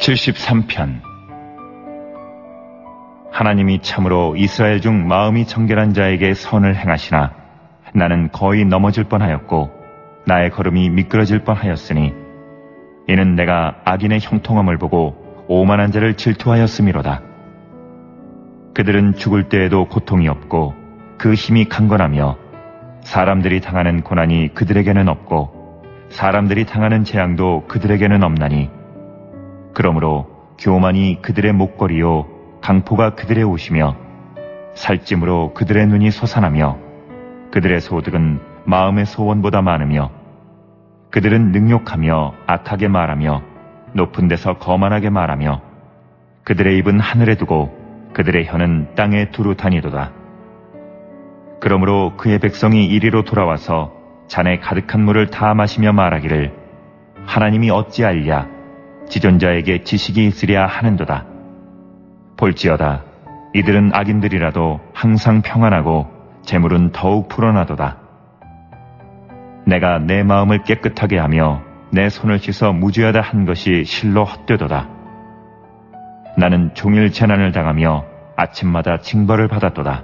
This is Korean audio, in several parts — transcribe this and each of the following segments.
73편. 하나님이 참으로 이스라엘 중 마음이 정결한 자에게 선을 행하시나 나는 거의 넘어질 뻔하였고 나의 걸음이 미끄러질 뻔하였으니 이는 내가 악인의 형통함을 보고 오만한 자를 질투하였음이로다. 그들은 죽을 때에도 고통이 없고 그 힘이 강건하며 사람들이 당하는 고난이 그들에게는 없고 사람들이 당하는 재앙도 그들에게는 없나니 그러므로 교만이 그들의 목걸이요 강포가 그들의 옷이며 살찜으로 그들의 눈이 솟아나며 그들의 소득은 마음의 소원보다 많으며 그들은 능욕하며 악하게 말하며 높은 데서 거만하게 말하며 그들의 입은 하늘에 두고 그들의 혀는 땅에 두루 다니도다. 그러므로 그의 백성이 이리로 돌아와서 잔에 가득한 물을 다 마시며 말하기를 하나님이 어찌 알랴 지존자에게 지식이 있으랴 하는도다. 볼지어다 이들은 악인들이라도 항상 평안하고 재물은 더욱 불어나도다. 내가 내 마음을 깨끗하게 하며 내 손을 씻어 무죄하다 한 것이 실로 헛되도다. 나는 종일 재난을 당하며 아침마다 징벌을 받았도다.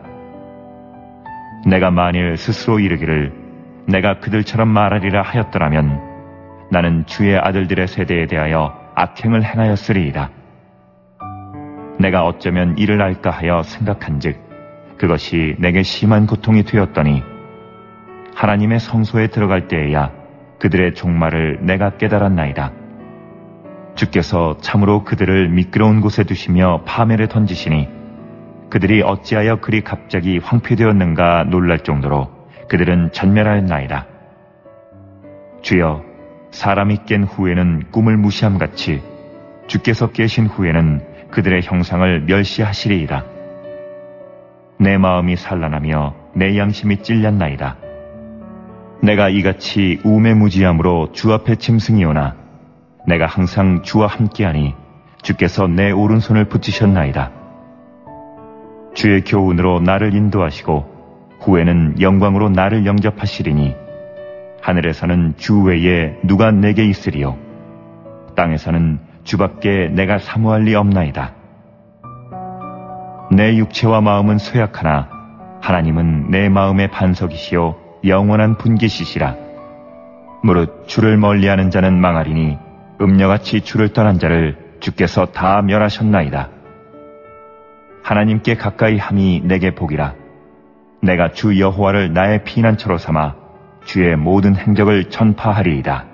내가 만일 스스로 이르기를 내가 그들처럼 말하리라 하였더라면 나는 주의 아들들의 세대에 대하여 악행을 행하였으리이다. 내가 어쩌면 이를 알까 하여 생각한즉 그것이 내게 심한 고통이 되었더니 하나님의 성소에 들어갈 때에야 그들의 종말을 내가 깨달았나이다. 주께서 참으로 그들을 미끄러운 곳에 두시며 파멸에 던지시니 그들이 어찌하여 그리 갑자기 황폐되었는가 놀랄 정도로 그들은 전멸하였나이다. 주여, 사람이 깬 후에는 꿈을 무시함같이 주께서 깨신 후에는 그들의 형상을 멸시하시리이다. 내 마음이 산란하며 내 양심이 찔렸나이다. 내가 이같이 우매무지함으로 주 앞에 짐승이 오나 내가 항상 주와 함께하니 주께서 내 오른손을 붙이셨나이다. 주의 교훈으로 나를 인도하시고 후에는 영광으로 나를 영접하시리니 하늘에서는 주 외에 누가 내게 있으리요 땅에서는 주밖에 내가 사모할 리 없나이다. 내 육체와 마음은 쇠약하나 하나님은 내 마음의 반석이시요 영원한 분깃이시라. 무릇 주를 멀리하는 자는 망하리니 음녀같이 주를 떠난 자를 주께서 다 멸하셨나이다. 하나님께 가까이 함이 내게 복이라. 내가 주 여호와를 나의 피난처로 삼아 주의 모든 행적을 전파하리이다.